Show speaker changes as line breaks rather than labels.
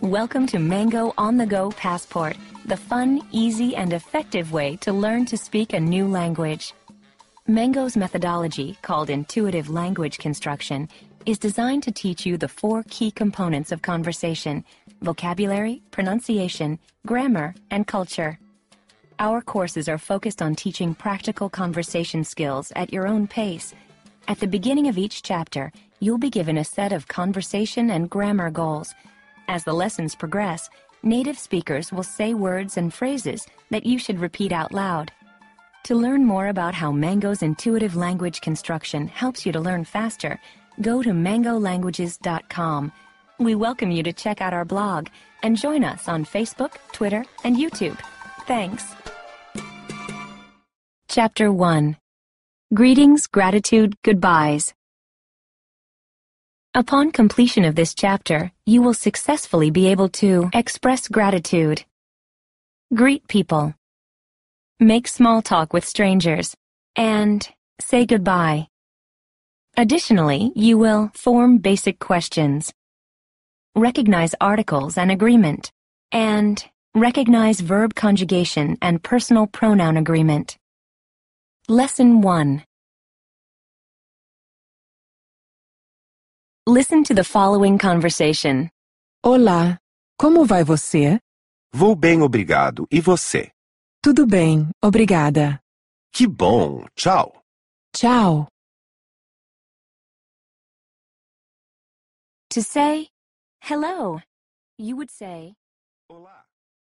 Welcome to Mango On-the-Go Passport, the fun, easy, and effective way to learn to speak a new language. Mango's methodology, called intuitive language construction, is designed to teach you the 4 key components of conversation: vocabulary, pronunciation, grammar, and culture. Our courses are focused on teaching practical conversation skills at your own pace. At the beginning of each chapter, you'll be given a set of conversation and grammar goals. As the lessons progress, native speakers will say words and phrases that you should repeat out loud. To learn more about how Mango's intuitive language construction helps you to learn faster, go to mangolanguages.com. We welcome you to check out our blog and join us on Facebook, Twitter, and YouTube. Thanks. Chapter 1. Greetings, Gratitude, Goodbyes. Upon completion of this chapter, you will successfully be able to express gratitude, greet people, make small talk with strangers, and say goodbye. Additionally, you will form basic questions, recognize articles and agreement, and recognize verb conjugation and personal pronoun agreement. Lesson 1. Listen to the following conversation.
Olá, como vai você?
Vou bem, obrigado. E você?
Tudo bem, obrigada.
Que bom. Tchau.
Tchau.
To say hello, you would say,